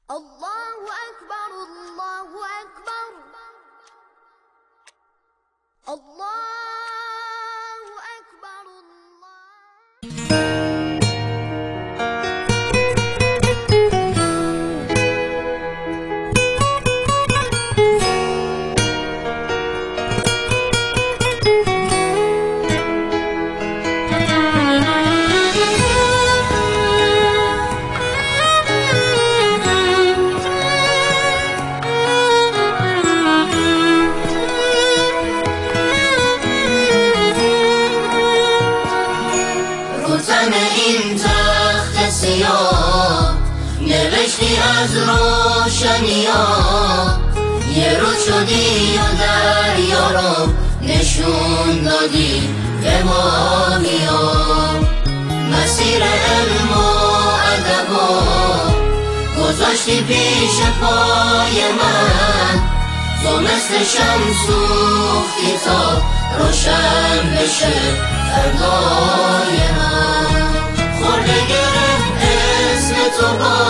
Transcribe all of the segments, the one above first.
الله أكبر الله أكبر الله أكبر این تخت سیاه نوشتی از روشنیا، یه روز شدی و دریا رو نشون دادی به ماهیا. مسیر علم و ادب گذاشتی پیش پای من، تو مثل شمع سوختی تا روشن بشه فردای من. خورده گرفت اسم تو با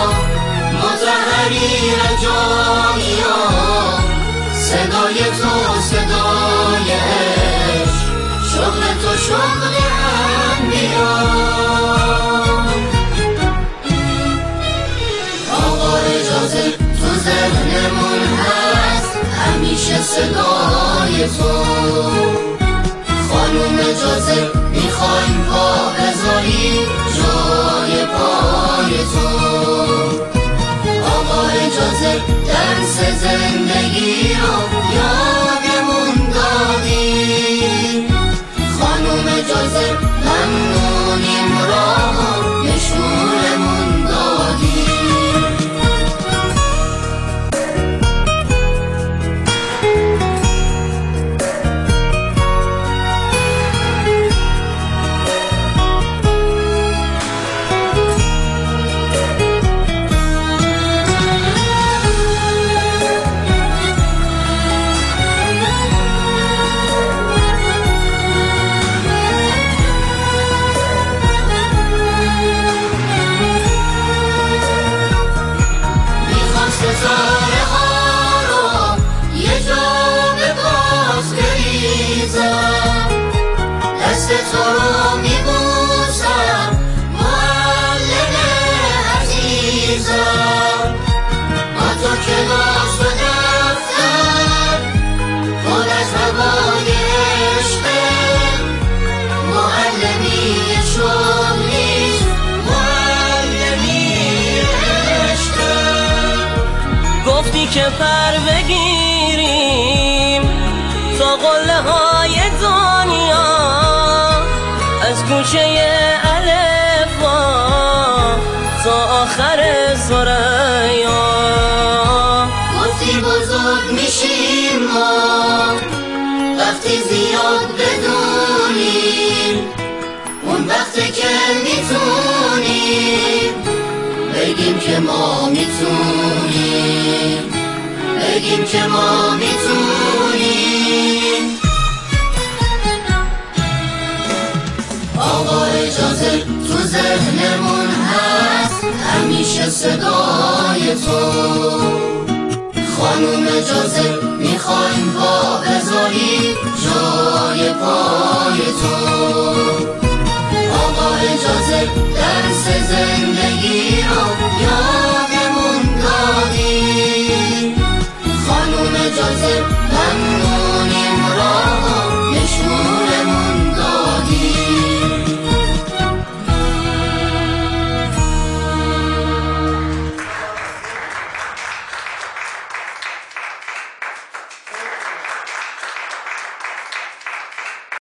متحریر جانیا، صدای تو صدای عشق، شغل تو شغل انبیا. آقا اجازه تو ذهنمون هست همیشه صدای تو. خانوم اجازه میخوایم پا بذاری جای پای تو. آقا اجازه درس زندگی رو یادمون دادی. خانوم اجازه ممنونیم راهو نشونمون دادی. ستاره ها رو یه جا به باز بریزم، دست تو رو میبوسم معلم عزیزم. با تو کلاس و دفتر پر از هوای عشقه، معلمی شغل نیست معلمی عشقه. گفتی که پر بگیریم تا قله های دنیا، از کوچه الفا تا آخر ثریا. گفتی بزرگ میشیم ما وقتی زیاد بدونیم، اون وقتی که میتونیم بگیم که ما میتونیم، بگیم که ما میتونیم. آقا اجازه تو ذهنمون هست همیشه صدای تو. خانوم اجازه میخوایم پا بذاری جای پای تو. آقا اجازه درس زندگی رو یادمون دادی. خانوم اجازه ممنون